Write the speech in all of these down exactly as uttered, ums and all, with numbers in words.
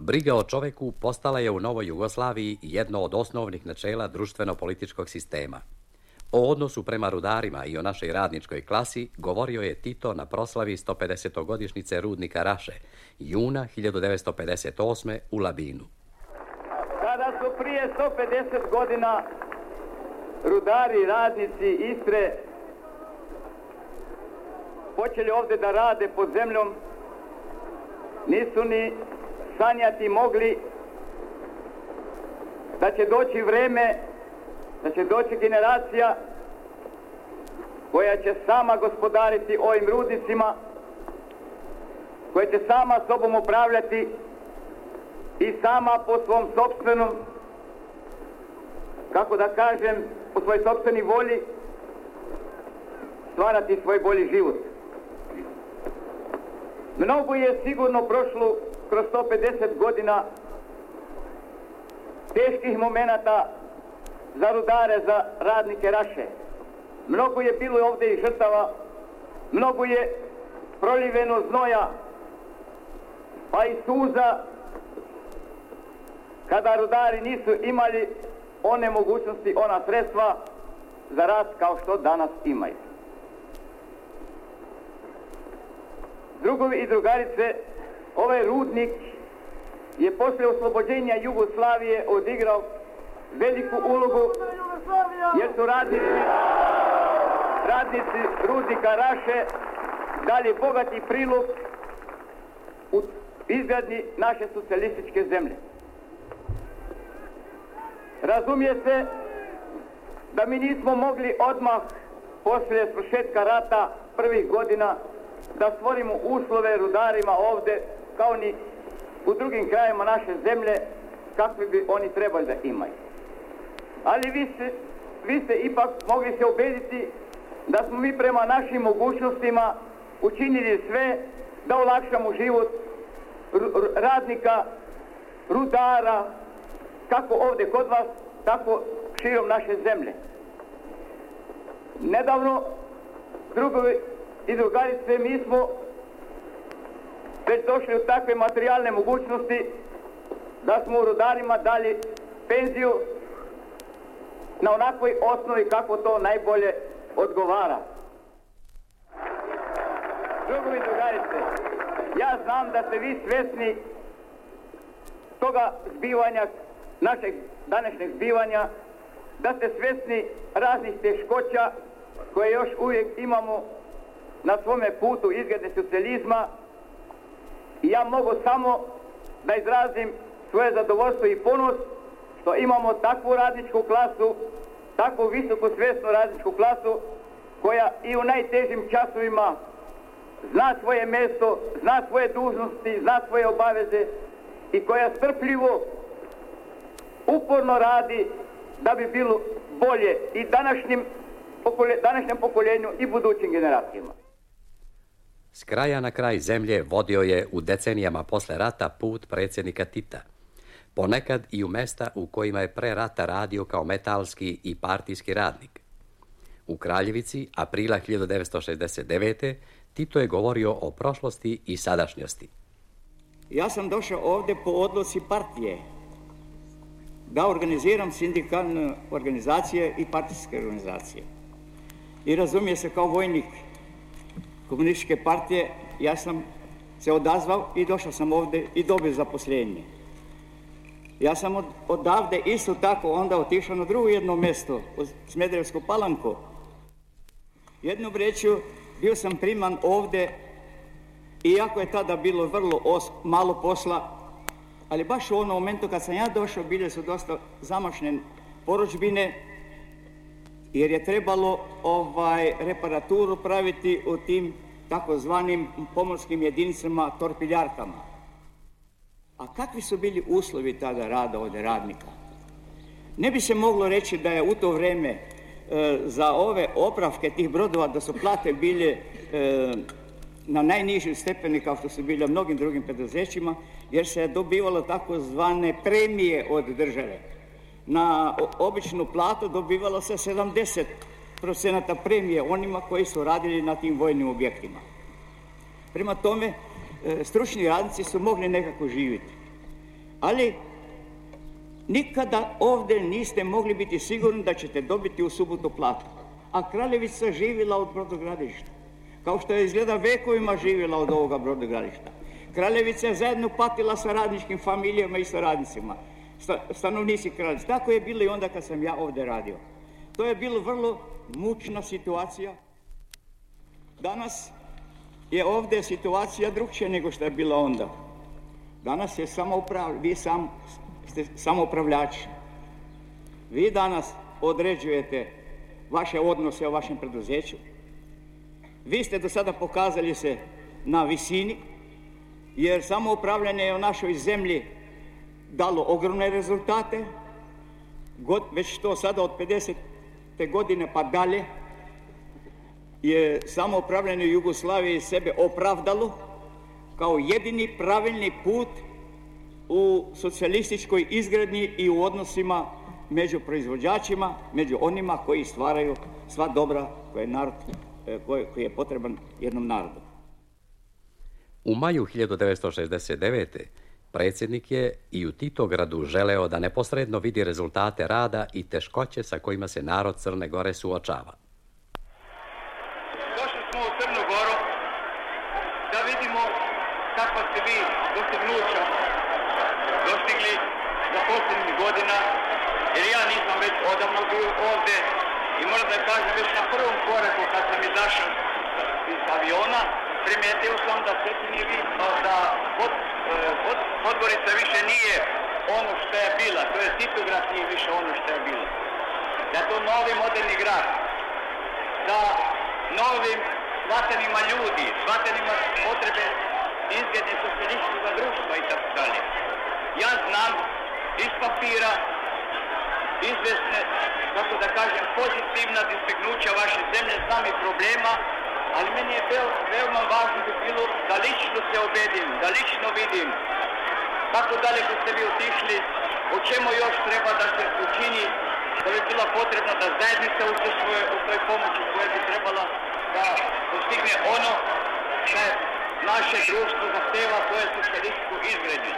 Briga o čoveku postala je u Novoj Jugoslaviji jedno od osnovnih načela društveno-političkog sistema. O odnosu prema rudarima i o našoj radničkoj klasi govorio je Tito na proslavi sto pedesetogodišnjice rudnika Raše, juna hiljadu devetsto pedeset osme. u Labinu. Kada su prije sto pedeset godina rudari i radnici Istre počeli ovdje da rade pod zemljom, nisu ni sanjati mogli da će doći vreme, da će doći generacija koja će sama gospodariti ovim rudnicima, koja će sama sobom upravljati i sama po svom sopstvenom, kako da kažem, po svojoj sopstveni volji stvarati svoj bolji život. Mnogo je sigurno prošlo kroz sto pedeset godina teških momenata za rudare, za radnike Raše. Mnogo je bilo ovdje i žrtava, mnogo je proliveno znoja, pa i suza, kada rudari nisu imali one mogućnosti, ona sredstva za rad kao što danas imaju. Drugovi i drugarice, ovaj rudnik je poslije oslobođenja Jugoslavije odigrao veliku ulogu, jer su radnici, radnici rudnika Raše dali bogati prilog u izgradnji naše socijalističke zemlje. Razumije se da mi nismo mogli odmah poslije svršetka rata prvih godina da stvorimo uslove rudarima ovdje kao ni u drugim krajima naše zemlje kakvi bi oni trebali da imaju. Ali vi ste, vi ste ipak mogli se ubediti da smo mi prema našim mogućnostima učinili sve da olakšamo život radnika, rudara, kako ovdje kod vas, tako širom naše zemlje. Nedavno, drugovi i drugarice, mi smo već došli u takve materijalne mogućnosti da smo u rudarima dali penziju na onakvoj osnovi kako to najbolje odgovara. Drugovi i drugarice, ja znam da ste vi svjesni toga zbivanja, našeg današnjeg zbivanja, da ste svjesni raznih teškoća koje još uvijek imamo na svome putu izgradnje socijalizma, i ja mogu samo da izrazim svoje zadovoljstvo i ponos što imamo takvu radničku klasu, takvu visoko svjesnu radničku klasu koja i u najtežim časovima zna svoje mjesto, zna svoje dužnosti, zna svoje obaveze i koja strpljivo, uporno radi da bi bilo bolje i današnjim, današnjem pokoljenju i budućim generacijama. S kraja na kraj zemlje vodio je u decenijama posle rata put predsjednika Tita, ponekad i u mesta u kojima je pre rata radio kao metalski i partijski radnik. U Kraljevici, aprila hiljadu devetsto šezdeset devete. Tito je govorio o prošlosti i sadašnjosti. Ja sam došao ovdje po odluci partije da organiziram sindikalne organizacije i partijske organizacije. I razumije se, kao vojnik komunističke partije, ja sam se odazvao i došao sam ovdje i dobio zaposlenje. Ja sam od, odavde isto tako onda otišao na drugo jedno mjesto, u Smederevsku Palanku. Jednom rečju, bio sam priman ovdje, iako je tada bilo vrlo os, malo posla, ali baš u onom momentu kad sam ja došao, bile su dosta zamašne porudžbine, jer je trebalo ovaj, reparaturu praviti u tim takozvanim pomorskim jedinicama, torpiljarkama. A kakvi su bili uslovi tada rada ovdje radnika? Ne bi se moglo reći da je u to vrijeme e, za ove opravke tih brodova da su plate bile e, na najnižim stepeni kao što su bile u mnogim drugim preduzećima, jer se je dobivalo takozvane premije od države. Na običnu platu dobivalo se sedamdeset procenata premije onima koji su radili na tim vojnim objektima. Prema tome, stručni radnici su mogli nekako živjeti. Ali nikada ovdje niste mogli biti sigurni da ćete dobiti u subotu platu. A Kraljevica živjela od brodogradilišta, kao što je izgleda vekovima živjela od ovoga brodogradilišta. Kraljevica je zajedno patila sa radničkim familijama i sa radnicima, stanovnici Kraljevice. Tako je bilo i onda kad sam ja ovdje radio. To je bilo vrlo mučna situacija. Danas je ovdje situacija drugčija nego što je bila onda. Danas je samoupravljač, vi sam, ste samoupravljači. Vi danas određujete vaše odnose o vašem preduzeću. Vi ste do sada pokazali se na visini, jer samoupravljanje je u našoj zemlji dalo ogromne rezultate. God, već to sada od pedesete godine pa dalje je samoupravljanje u Jugoslaviji sebe opravdalo kao jedini pravilni put u socijalističkoj izgradnji i u odnosima među proizvođačima, među onima koji stvaraju sva dobra koje je, narod, koje, koje je potreban jednom narodu. U maju hiljadu devetsto šezdeset devete. predsjednik je i u Titogradu želeo da neposredno vidi rezultate rada i teškoće sa kojima se narod Crne Gore suočava. Došli smo u Crnu Goru da vidimo kakva ste vi dostignuća dostigli za posljednjih godina, jer ja nisam već odavno bio ovdje i moram da kažem već na prvom koraku kad sam izašao iz aviona, primijetio sam da Cetinjevi, da pod, pod, Podgorica više nije ono što je bila, to je Titograd nije više ono što je bilo. Da je to novi moderni grad, da novim shvatanjima ljudi, shvatanjima potrebe izgledne socijalističkog društva i tako dalje. Ja znam iz papira izvesne, kako da kažem, pozitivna dostignuća vaše zemlje, znam i problema, ali meni je veoma važno bi bilo da lično se ubedim, da lično vidim kako daleko ste vi otišli, o čemu još treba da se učini, da bi bila potrebna da zajednica učestvuje u toj pomoći koja bi trebala da postigne ono što naše društvo zahteva, to je socijalističku izgradnju.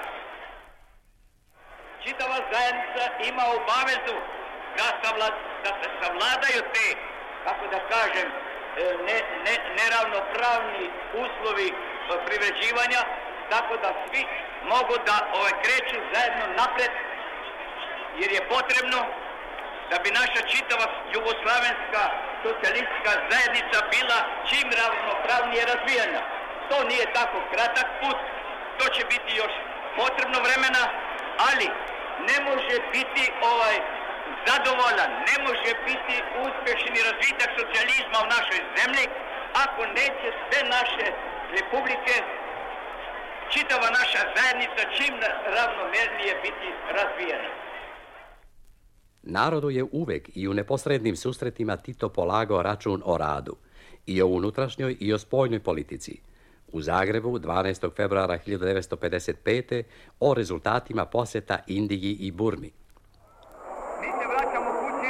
Čitava zajednica ima obavezu da, savla, da se savladaju te, kako da kažem, ne, ne, neravnopravni uslovi privređivanja, tako da svi mogu da ovaj, kreću zajedno napred, jer je potrebno da bi naša čitava jugoslavenska socijalistička zajednica bila čim ravnopravnije razvijena. To nije tako kratak put, to će biti još potrebno vremena, ali ne može biti ovaj zadovoljan, ne može biti uspješni razvitak socijalizma u našoj zemlji ako neće sve naše republike, čitava naša zajednica čim ravnomernije biti razvijena. Narodu je uvek i u neposrednim susretima Tito polagao račun o radu, i o unutrašnjoj i o spoljnoj politici. U Zagrebu dvanaestog februara hiljadu devetsto pedeset pete. o rezultatima posjeta Indiji i Burmi. Mi se vraćamo kući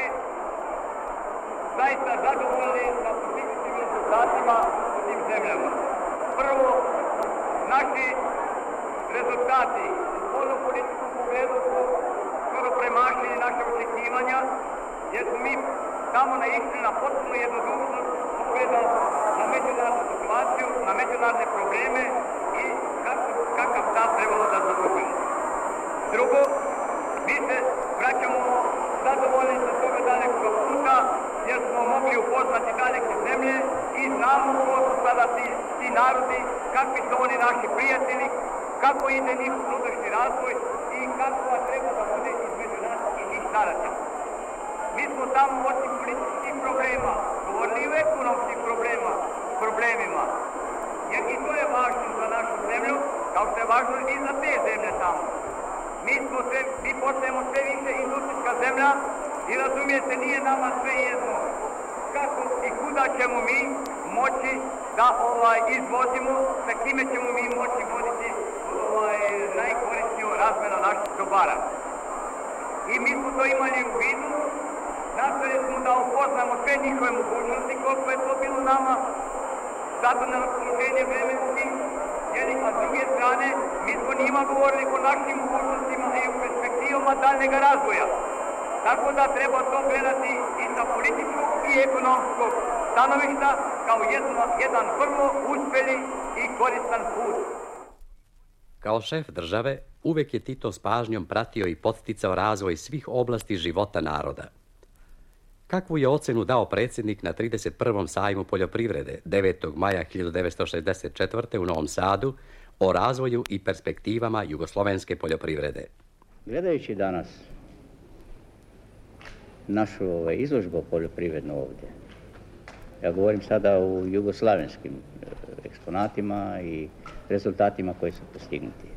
zaista zadovoljni sa postignutim rezultatima u tim zemljama. Prvo, naši rezultati u spoljnom političkom pogledu su skoro premašili naše očekivanja, jer smo mi tamo naišli na potpuno jednodušnost pogleda na međunarodnu situaciju, na međunarodne probleme i kako, kakav stav trebalo da zauzmemo. Drugo, mi se vraćamo zadovoljni sa toga dalekog puta, jer smo mogli upoznati daleke zemlje i znamo ko su sada ti, ti narodi, kakvi su oni naši prijatelji, kako ide njihov unutrašnji razvoj i kakva treba da bude između nas i njih narativa. Mi smo tamo osim političkih problema govorili o ekonomskih problema, problemima, jer i to je važno za našu zemlju, kao što je važno i za te zemlje tamo. Mi, smo sve, mi postajemo sve više industrijska zemlja i razumijete, nije nama sve jedno kako i kuda ćemo mi moći da ovaj, izvozimo, sa kime ćemo mi moći voditi ovaj, najkorisniju razmenu naših dobara. I mi smo to imali u vidu, nastojali smo da upoznamo sve njihove mogućnosti, koliko je to bilo nama, zato na raspoloženje vremenski, jer govorili, a s druge strane mi smo njima govorili o našim mogućnostima i o perspektivama daljnjeg razvoja. Tako da treba to gledati i sa političkog i ekonomskog stanovišta kao jedno, jedan vrlo uspjeli i koristan put. Kao šef države, uvijek je Tito s pažnjom pratio i podsticao razvoj svih oblasti života naroda. Kakvu je ocenu dao predsjednik na trideset prvom sajmu poljoprivrede devetog maja hiljadu devetsto šezdeset četvrte. u Novom Sadu o razvoju i perspektivama jugoslovenske poljoprivrede? Gledajući danas našu ovaj, izložbu poljoprivrednu ovdje, ja govorim sada o jugoslavenskim eksponatima i rezultatima koji su postignuti.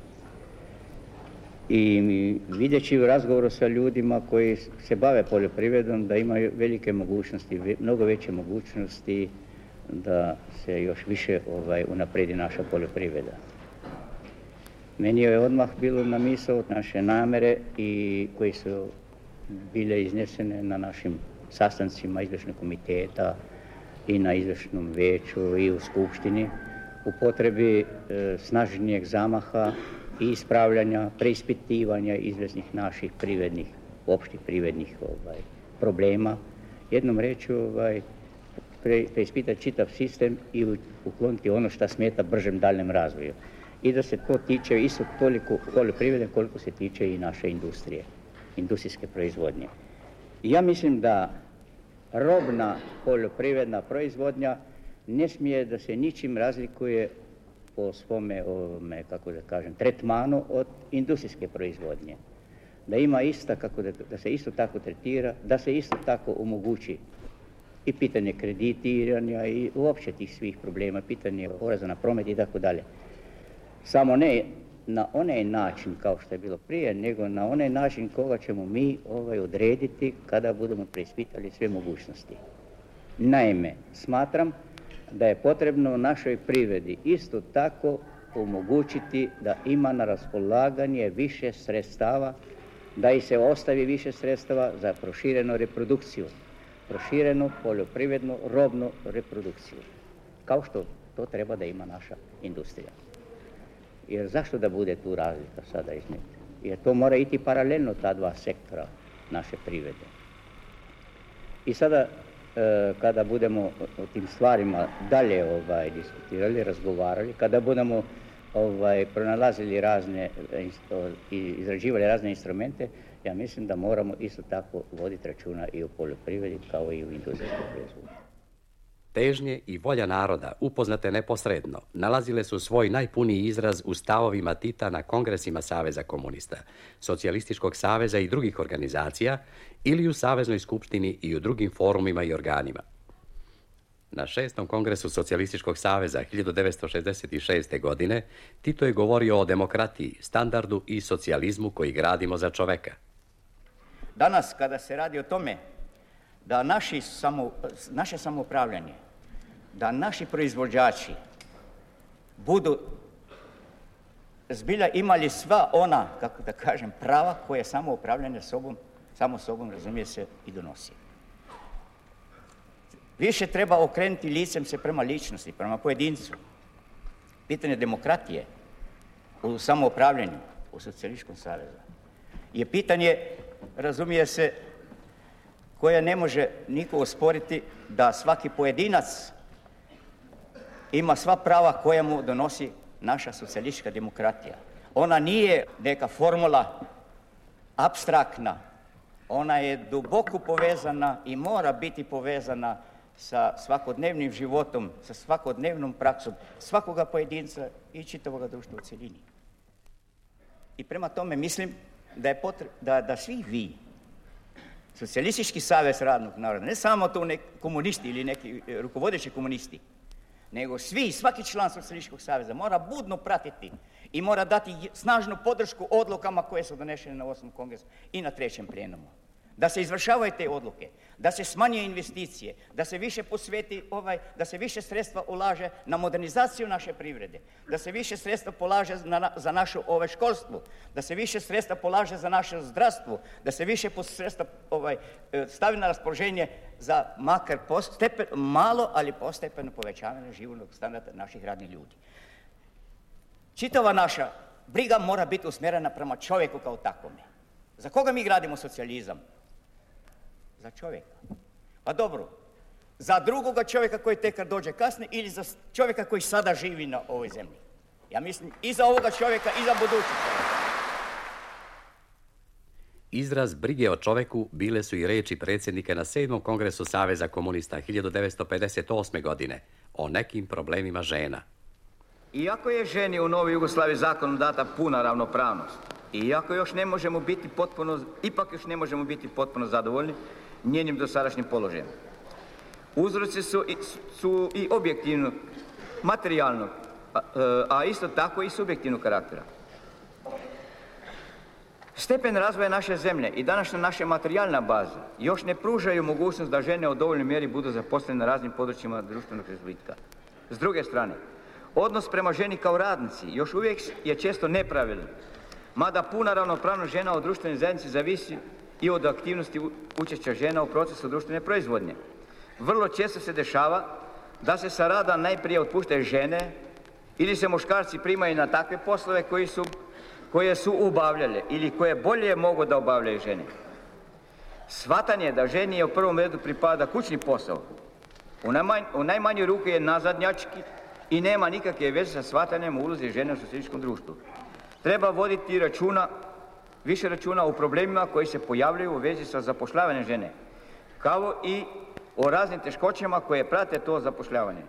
I vidjeći u razgovoru sa ljudima koji se bave poljoprivredom da imaju velike mogućnosti, mnogo veće mogućnosti da se još više ovaj, unapredi naša poljoprivreda. Meni je odmah bilo na misao naše namere i koji su bile iznesene na našim sastancima izvršnog komiteta i na izvršnom veću i u skupštini u potrebi e, snažnijeg zamaha i ispravljanja, preispitivanja izvesnih naših privrednih, opštih privrednih ovaj, problema. Jednom reći ovaj, pre, preispitati čitav sistem i ukloniti ono što smeta bržem daljnjem razvoju. I da se to tiče isto toliko poljoprivrede koliko se tiče i naše industrije, industrijske proizvodnje. I ja mislim da robna poljoprivredna proizvodnja ne smije da se ničim razlikuje po svome, ovome, kako da kažem, tretmanu od industrijske proizvodnje. Da ima ista, kako da, da se isto tako tretira, da se isto tako omogući i pitanje kreditiranja i uopće tih svih problema, pitanje poreza na promet i tako dalje. Samo ne na onaj način kao što je bilo prije, nego na onaj način koga ćemo mi ovaj, odrediti kada budemo preispitali sve mogućnosti. Naime, smatram da je potrebno našoj privredi isto tako omogućiti da ima na raspolaganje više sredstava, da i se ostavi više sredstava za proširenu reprodukciju, proširenu poljoprivrednu robnu reprodukciju, kao što to treba da ima naša industrija. Jer zašto da bude tu razlika sada između? Jer to mora iti paralelno ta dva sektora naše privrede. I sada kada budemo o tim stvarima dalje ovaj, diskutirali, razgovarali, kada budemo ovaj, pronalazili razne i izrađivali razne instrumente, ja mislim da moramo isto tako voditi računa i o poljoprivredi kao i u industrijskoj proizvodnji. Težnje i volja naroda, upoznate neposredno, nalazile su svoj najpuniji izraz u stavovima Tita na kongresima Saveza komunista, Socijalističkog saveza i drugih organizacija ili u Saveznoj skupštini i u drugim forumima i organima. Na šestom kongresu Socijalističkog saveza hiljadu devetsto šezdeset šeste. godine Tito je govorio o demokratiji, standardu i socijalizmu koji gradimo za čoveka. Danas kada se radi o tome da naši samo, naše samoupravljanje, da naši proizvođači budu zbilja imali sva ona, kako da kažem, prava koje samoupravljanje sobom, samo sobom, razumije se, i donosi. Više treba okrenuti licem se prema ličnosti, prema pojedincu. Pitanje demokratije u samoupravljanju u Socijalističkom savezu je pitanje, razumije se, koje ne može niko osporiti da svaki pojedinac ima sva prava koja mu donosi naša socijalistička demokratija. Ona nije neka formula apstraktna, ona je duboko povezana i mora biti povezana sa svakodnevnim životom, sa svakodnevnom praksom svakoga pojedinca i čitavoga društva u cjelini. I prema tome mislim da je potrebno da, da svi vi, Socijalistički savez radnog naroda, ne samo to neki komunisti ili neki rukovodeći komunisti, nego svi, svaki član Socijalističkog saveza mora budno pratiti i mora dati snažnu podršku odlukama koje su donešene na osmom kongresu i na trećem plenumu. Da se izvršavaju te odluke, da se smanjuje investicije, da se više posveti ovaj, da se više sredstva ulaže na modernizaciju naše privrede, da se više sredstva polaže na, za naše ovaj, školstvo, da se više sredstva polaže za naše zdravstvo, da se više sredstva ovaj, stavi na raspoloženje za makar postepen, malo, ali postepeno povećavanje životnog standarda naših radnih ljudi. čitava naša briga mora biti usmjerena prema čovjeku kao takvome. Za koga mi gradimo socijalizam? Za čovjeka. Pa dobro, za drugoga čovjeka koji tek dođe kasnije ili za čovjeka koji sada živi na ovoj zemlji? Ja mislim i za ovoga čovjeka i za budući čovjeka. Izraz brige o čoveku bile su i reči predsjednika na sedmom kongresu Saveza komunista hiljadu devetsto pedeset osme. godine o nekim problemima žena. Iako je ženi u Novoj Jugoslaviji zakonom data puna ravnopravnost, iako još ne možemo biti potpuno, ipak još ne možemo biti potpuno zadovoljni njenim dosadašnjim položajem. Uzroci su, su i objektivno, materijalnog, a, a isto tako i subjektivnog karaktera. Stepen razvoja naše zemlje i današnja naša materijalna baza još ne pružaju mogućnost da žene u dovoljnoj mjeri budu zaposlene na raznim područjima društvenog razvitka. S druge strane, odnos prema ženi kao radnici još uvijek je često nepravilan, mada puna ravnopravnost žena u društvenoj zajednici zavisi i od aktivnosti učešća žena u procesu društvene proizvodnje. Vrlo često se dešava da se sa rada najprije otpuštaju žene ili se muškarci primaju na takve poslove koji su, koje su obavljale ili koje bolje mogu da obavljaju žene. Shvatanje da ženi je u prvom redu pripada kućni posao, u, najmanj, u najmanju ruku je nazadnjački i nema nikakve veze sa shvatanjem ulozi žene u socijalističkom društvu. Treba voditi računa, više računa o problemima koji se pojavljaju u vezi sa zapošljavanjem žene, kao i o raznim teškoćama koje prate to zapošljavanje.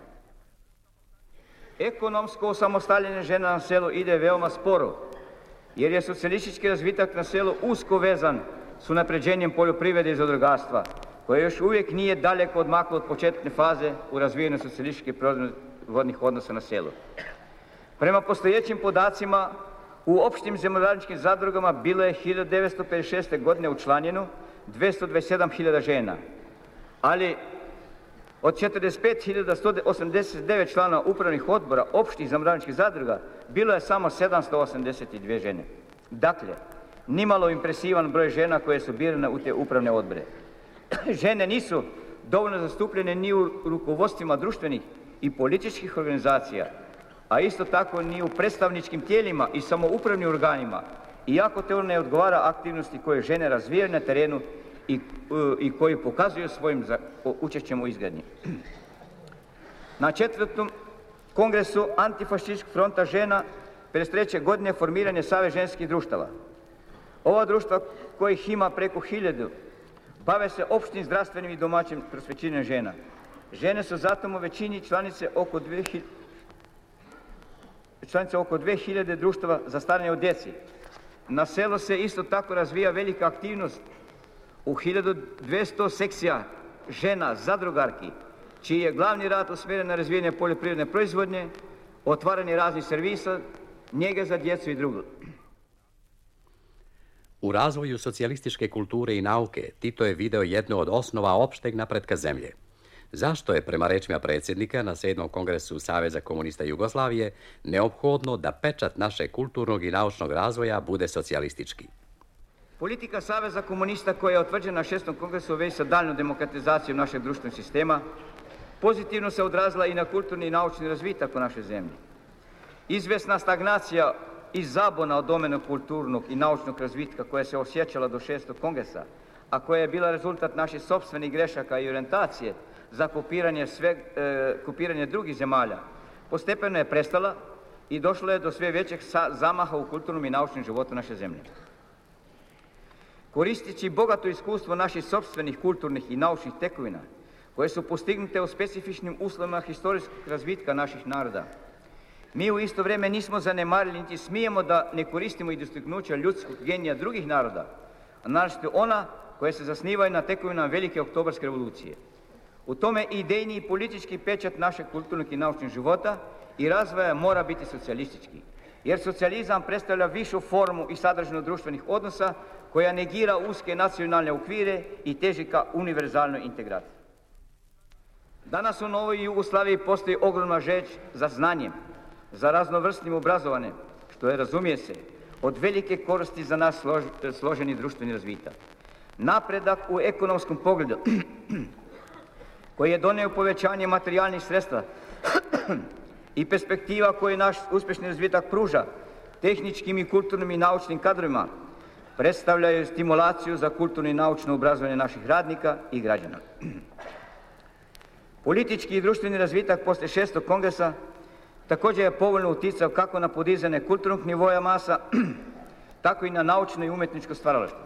Ekonomsko osamostaljenje žena na selu ide veoma sporo, jer je socijalistički razvitak na selu usko vezan s unapređenjem poljoprivrede i zadrugarstva, koje još uvijek nije daleko odmaklo od početne faze u razvijenju socijalističkih proizvodnih odnosa na selu. Prema postojećim podacima, u opštim zemljoradničkim zadrugama bilo je hiljadu devetsto pedeset šeste. godine učlanjeno dvjesto dvadeset sedam hiljada žena, ali od četrdeset pet hiljada sto osamdeset devet članova upravnih odbora opštih zemljoradničkih zadruga bilo je samo sedamsto osamdeset dvije žene. Dakle, nimalo impresivan broj žena koje su birane u te upravne odbore. Žene nisu dovoljno zastupljene ni u rukovodstvima društvenih i političkih organizacija, a isto tako ni u predstavničkim tijelima i samoupravnim organima, iako to ne odgovara aktivnosti koje žene razvijaju na terenu i, i koji pokazuju svojim za, učešćem u izgradnji. Na četvrtom kongresu Antifašističkog fronta žena pedeset treće. godine formiran je Savez ženskih društava. Ova društva, kojih ima preko hiljadu, bave se opštim zdravstvenim i domaćim prosvećivanjem žena. Žene su zato u većini članice oko dvije hiljade članice oko dvije hiljade društava za staranje od djeci. Na selu se isto tako razvija velika aktivnost u hiljadu dvjesto sekcija žena zadrugarki, čiji je glavni rad usmjeren na razvijanje poljoprivredne proizvodnje, otvaranje raznih servisa, njege za djecu i drugo. U razvoju socijalističke kulture i nauke Tito je video jednu od osnova opšteg napretka zemlje. Zašto je, prema rečima predsjednika na sedmom kongresu Saveza komunista Jugoslavije, neophodno da pečat našeg kulturnog i naučnog razvoja bude socijalistički? Politika Saveza komunista koja je utvrđena na šestom kongresu u vezi sa daljnjom demokratizacijom našeg društvenog sistema pozitivno se odrazila i na kulturni i naučni razvitak u našoj zemlji. Izvesna stagnacija i zabona od domena kulturnog i naučnog razvitka koja se osjećala do šestog kongresa, a koja je bila rezultat naših sopstvenih grešaka i orijentacije za kopiranje, sve, e, kopiranje drugih zemalja, postepeno je prestala i došlo je do sve većeg zamaha u kulturnom i naučnom životu naše zemlje. Koristeći bogato iskustvo naših sopstvenih kulturnih i naučnih tekovina, koje su postignute u specifičnim uslovima historijskog razvitka naših naroda, mi u isto vrijeme nismo zanemarili niti smijemo da ne koristimo i dostignuća ljudskog genija drugih naroda, a naročito ona koje se zasnivaju na tekovinama velike oktobarske revolucije. U tome idejni i politički pečat našeg kulturnog i naučnog života i razvoja mora biti socijalistički, jer socijalizam predstavlja višu formu i sadržinu društvenih odnosa koja negira uske nacionalne okvire i teži ka univerzalnoj integraciji. Danas u Novoj Jugoslaviji postoji ogromna žeđ za znanjem, za raznovrsnim obrazovanjem, što je, razumije se, od velike koristi za nas slož, složeni društveni razvitak. Napredak u ekonomskom pogledu, koji je donio povećanje materijalnih sredstva i perspektiva koju naš uspješni razvitak pruža tehničkim i kulturnim i naučnim kadrovima predstavljaju stimulaciju za kulturno i naučno obrazovanje naših radnika i građana. Politički i društveni razvitak poslije šestog kongresa također je povoljno uticao kako na podizanje kulturnog nivoja masa, tako i na naučno i umjetničko stvaralaštvo.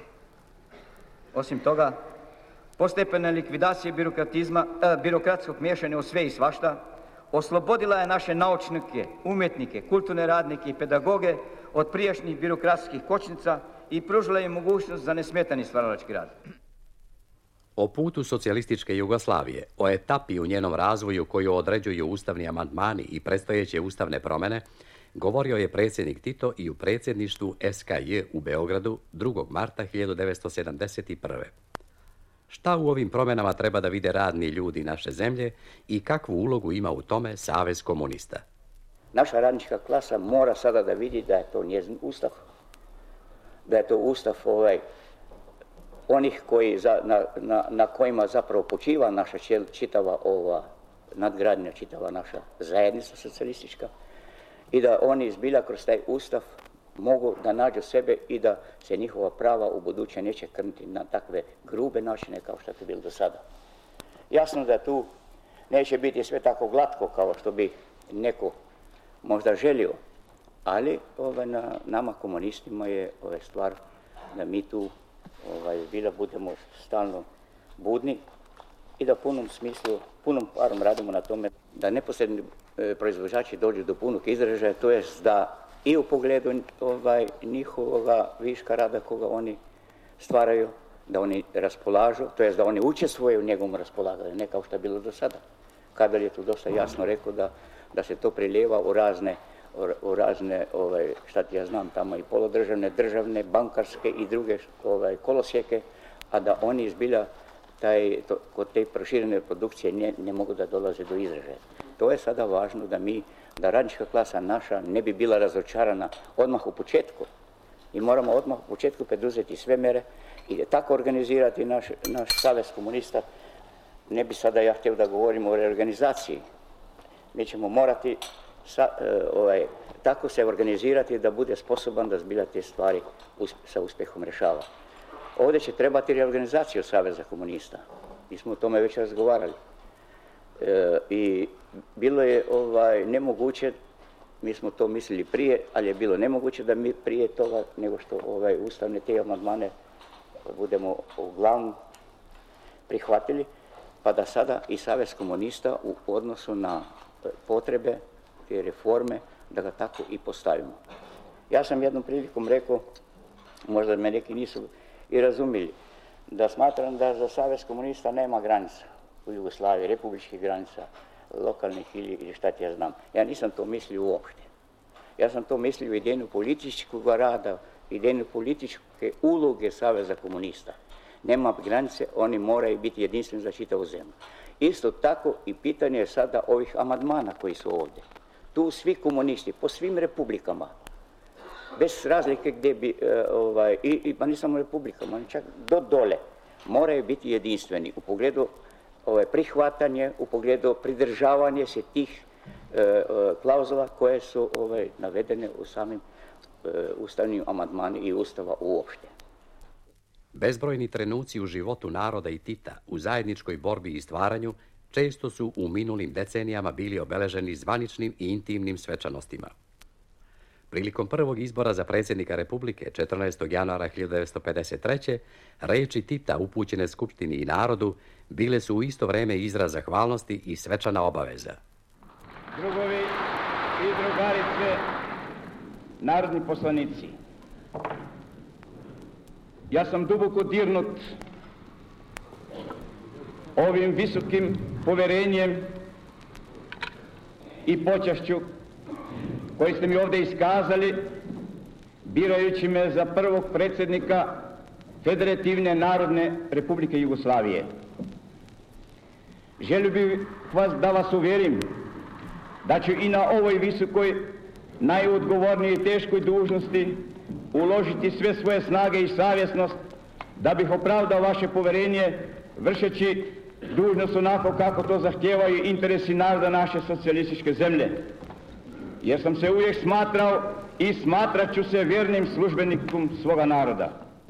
Osim toga, postepena likvidacija birokratizma, eh, birokratskog miješanja u sve i svašta oslobodila je naše naučnike, umjetnike, kulturne radnike i pedagoge od prijašnjih birokratskih kočnica i pružila im mogućnost za nesmetani stvaralački rad. O putu socijalističke Jugoslavije, o etapi u njenom razvoju koju određuju ustavni amandmani i predstojeće ustavne promjene, govorio je predsjednik Tito i u predsjedništvu S K J u Beogradu drugog marta hiljadu devetsto sedamdeset prve. Šta u ovim promjenama treba da vide radni ljudi naše zemlje i kakvu ulogu ima u tome Savez komunista? Naša radnička klasa mora sada da vidi da je to njezin ustav. Da je to ustav ovaj, onih koji za, na, na, na kojima zapravo počiva naša čitava ova nadgradnja, čitava naša zajednica socijalistička i da oni zbilja kroz taj ustav mogu da nađu sebe i da se njihova prava u buduće neće krniti na takve grube načine kao što je to bilo do sada. Jasno da tu neće biti sve tako glatko kao što bi neko možda želio, ali ovaj, na nama komunistima je ovaj, stvar da mi tu ovaj, bila budemo stalno budni i da punom smislu, punom parom radimo na tome da neposredni e, proizvođači dođu do punog izražaja, to jest da i u pogledu ovaj, njihovoga viška rada koga oni stvaraju, da oni raspolažu, to jest da oni učestvuju u njegovom raspolaganju, ne kao što je bilo do sada. Kabel je tu dosta jasno rekao da, da se to prilijeva u razne, u razne ovaj, šta ti ja znam, tamo i polodržavne, državne, bankarske i druge ovaj, kolosijeke, a da oni izbilja taj, to, kod te proširene produkcije ne, ne mogu da dolaze do izražaja. To je sada važno da mi, da radnička klasa naša ne bi bila razočarana odmah u početku i moramo odmah u početku preduzeti sve mere i tako organizirati naš, naš savez komunista. Ne bi sada ja htio da govorimo o reorganizaciji. Mi ćemo morati sa, ovaj, tako se organizirati da bude sposoban da zbilja te stvari usp sa uspjehom rješava. Ovdje će trebati reorganizaciju Saveza komunista. Mi smo o tome već razgovarali. E, I bilo je ovaj, nemoguće, mi smo to mislili prije, ali je bilo nemoguće da mi prije toga, nego što ovaj, ustavne te amandmane budemo uglavnom prihvatili, pa da sada i Savez komunista u odnosu na potrebe te reforme, da ga tako i postavimo. Ja sam jednom prilikom rekao, možda me neki nisu i razumili, da smatram da za Savez komunista nema granica u Jugoslaviji, republičkih granica, lokalnih ili, ili šta ti ja znam. Ja nisam to mislio uopšte. Ja sam to mislio idejnu političkog rada, idejnu političke uloge Saveza komunista. Nema granice, oni moraju biti jedinstveni za čitavu zemlju. Isto tako i pitanje je sada ovih amandmana koji su ovdje. Tu svi komunisti, po svim republikama, bez razlike gdje bi, ovaj, i, i pa ne samo republikama, čak do dole, moraju biti jedinstveni u pogledu ovaj, prihvatanje, u pogledu pridržavanje se tih e, klauzula koje su ovaj, navedene u samim e, ustavnim amandmani i ustava uopšte. Bezbrojni trenuci u životu naroda i Tita u zajedničkoj borbi i stvaranju često su u minulim decenijama bili obeleženi zvaničnim i intimnim svečanostima. Prilikom prvog izbora za predsjednika Republike četrnaestog januara hiljadu devetsto pedeset treće reči Tita upućene Skupštini i narodu bile su u isto vrijeme izraz zahvalnosti i svečana obaveza. Drugovi i drugarice, narodni poslanici, ja sam duboko dirnut ovim visokim poverenjem i počašću koji ste mi ovdje iskazali, birajući me za prvog predsjednika Federativne narodne Republike Jugoslavije. Želio bih vas da vas uvjerim da ću i na ovoj visokoj, najodgovornijoj i teškoj dužnosti uložiti sve svoje snage i savjesnost da bih opravdao vaše poverenje vršeći dužnost onako kako to zahtijevaju interesi naroda naše socijalističke zemlje. Jer sam se uvijek smatrao i smatrat ću se vjernim službenikom svoga naroda.